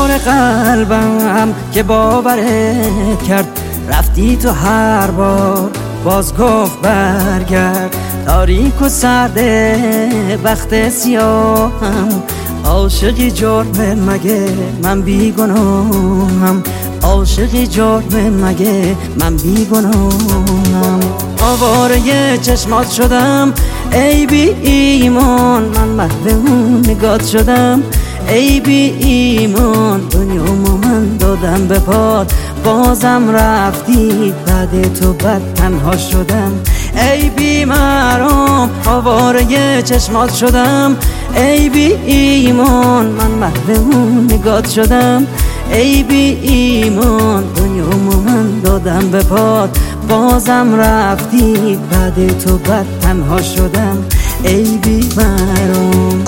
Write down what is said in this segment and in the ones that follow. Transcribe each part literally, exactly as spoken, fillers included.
بار قلبم که باورت کرد، رفتی تو هر بار باز گفت برگرد. تاریک و سرده وقت سیاهم، عاشقی جرمه مگه من بیگناهم، عاشقی جرمه مگه من بیگناهم. آواره چشمات شدم ای بی ایمان، من محو اون نگات شدم ای بی ایمان. دنیامو من دادم به پات، بازم رفتی بعد تو بد تنها شدم ای بی مرام. آواره چشمات شدم ای بی ایمان، من محو اون نگات شدم ای بی ایمان. دنیامو من دادم به پات، بازم رفتی بعد تو بد تنها شدم ای بی مرام.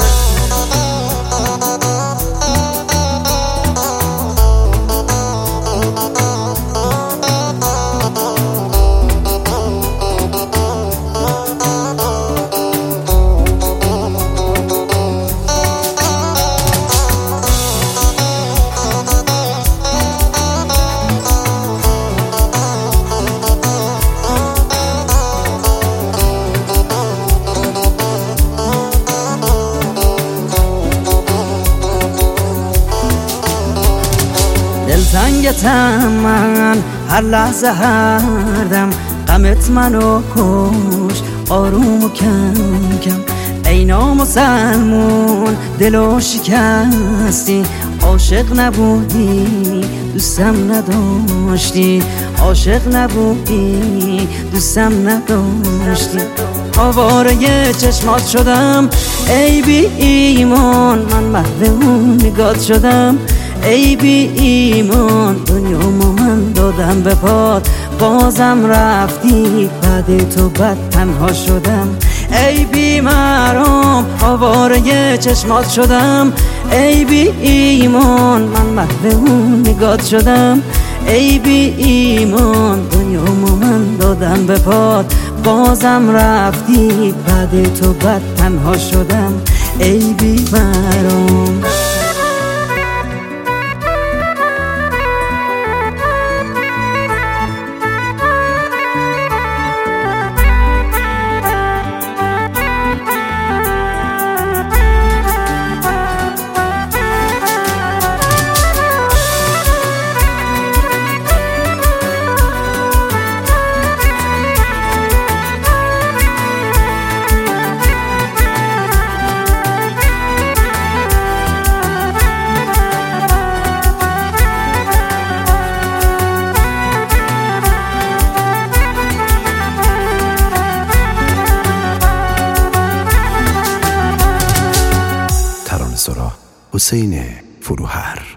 دلتنگتم من هر لحظه هر دم، غمت منو کش آروم و کم کم. ای نامسلمون دلو شکستی، عاشق نبودی دوستم نداشتی، عاشق نبودی دوستم نداشتی. آواره چشمات شدم ای بی ایمان، من محو اون نگات شدم ای بی ایمان. دنیامو من دادم به پات، بازم رفتی بعد تو بد تنها شدم ای بی مرام. آواره چشمات شدم ای بی ایمان، من محو اون نگات شدم ای بی ایمان. دنیامو من دادم به پات، بازم رفتی بعد تو بد تنها شدم ای بی مرام. حسین فروهر.